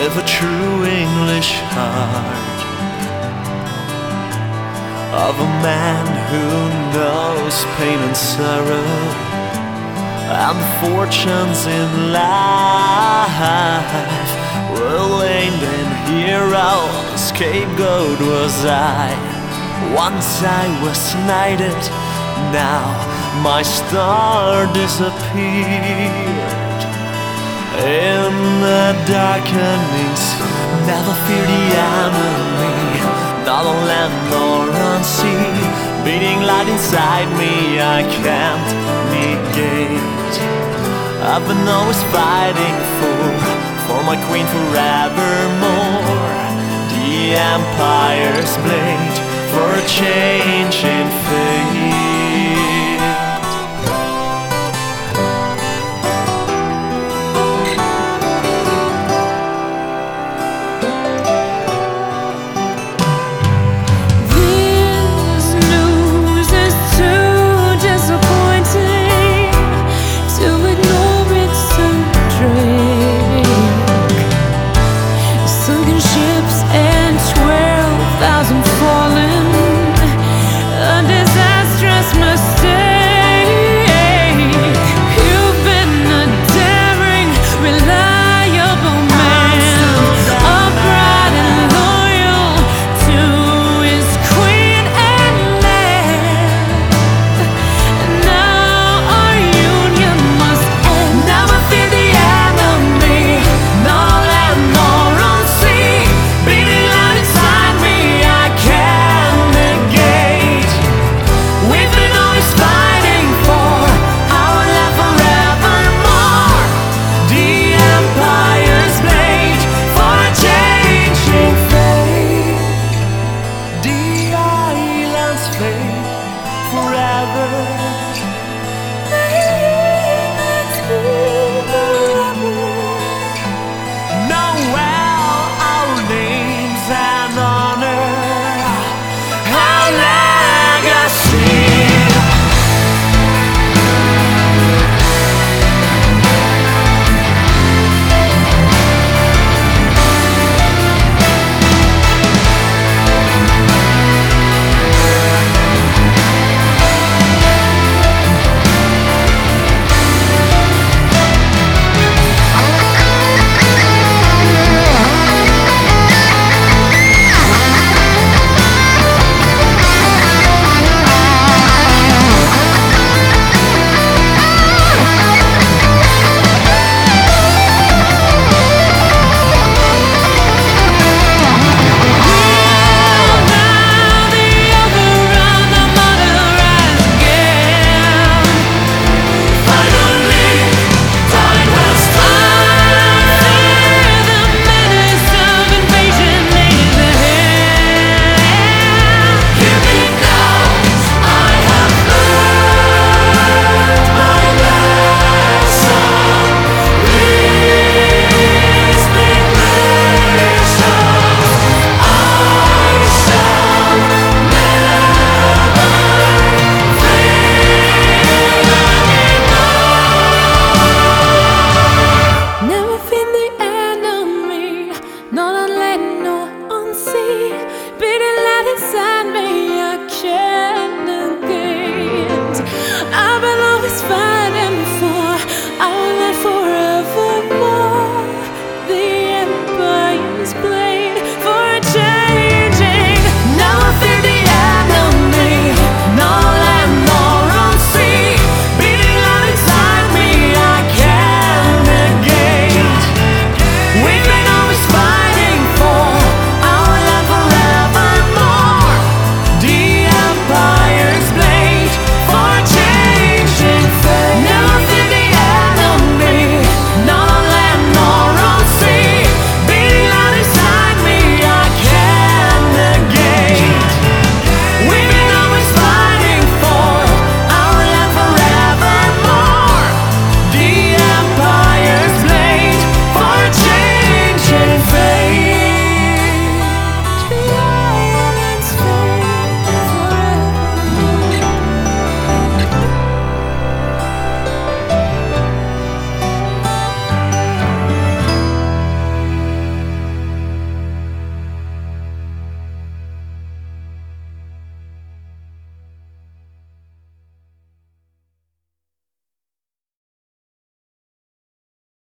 with a true English heart, of a man who knows pain and sorrow and the fortunes in life. Ruined and hero, scapegoat was I. Once I was knighted, now my star disappeared. In the darkenings, never fear the enemy, not on land nor on sea. Beating light inside me, I can't negate. I've been always fighting for my queen forevermore. The empire's blade for a change in fate. Forevermore, the empire's blade.